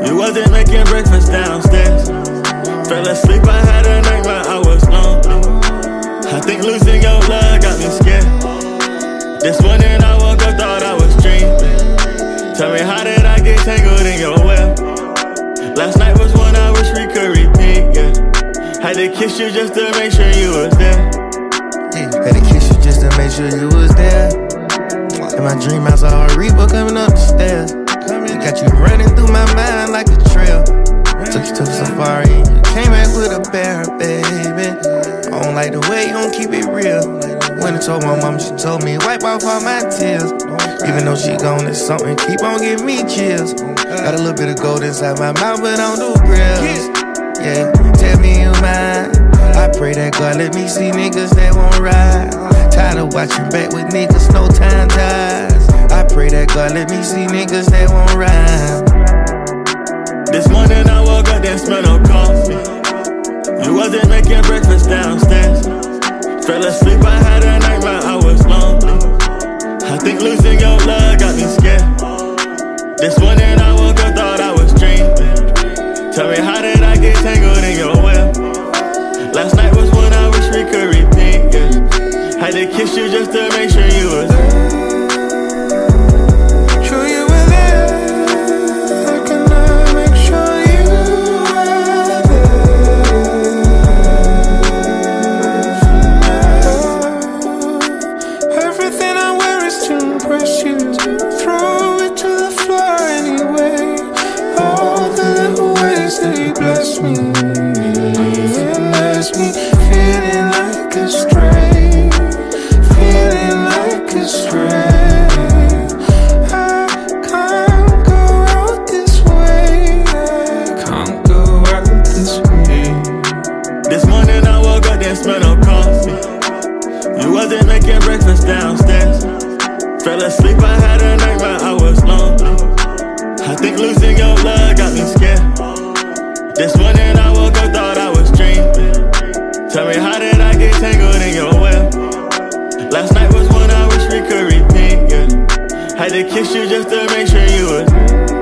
You wasn't making breakfast downstairs. Fell asleep, I had a nightmare, I was lonely. I think losing your love got me scared. This morning I woke up, thought I was dreaming. Tell me, how did I get tangled in your web? Last night was one I wish we could repeat, yeah. Had to kiss you just to make sure you was there. Yeah, had to kiss you just to make sure you was there. In my dream house, I saw a Reaper coming up the stairs. It got you running through my mind like a trail. Took you to the safari, you came back with a bear, baby. I don't like the way you don't keep it real. When I told my mom, she told me, wipe off all my tears. Even though she gone, it's something, keep on giving me chills. Got a little bit of gold inside my mouth, but I don't do grills. Yeah, tell me you mine. I pray that God let me see niggas that won't ride. Tired of watching back with niggas, no time ties. I pray that God let me see niggas that won't ride. This morning I woke up, didn't smell no coffee. You wasn't making breakfast downstairs. Fell asleep, I had a nightmare, I was lonely. I think losing your love got me scared. This morning I woke up, thought I was dreaming. Tell me, how did I get tangled in your web? Last night was one I wish we could repeat, yeah. Had to kiss you just to make sure you was there. Bless me, and bless me, feeling like a stray, feeling like a stray. I can't go out this way, I can't go out this way. This morning I woke up, didn't smell no coffee. You wasn't making breakfast downstairs. Fell asleep, I had a nightmare, I was lonely. I think losing your love got me scared. This morning I woke up, thought I was dreaming. Tell me, how did I get tangled in your web? Last night was one I wish we could repeat, yeah. Had to kiss you just to make sure you was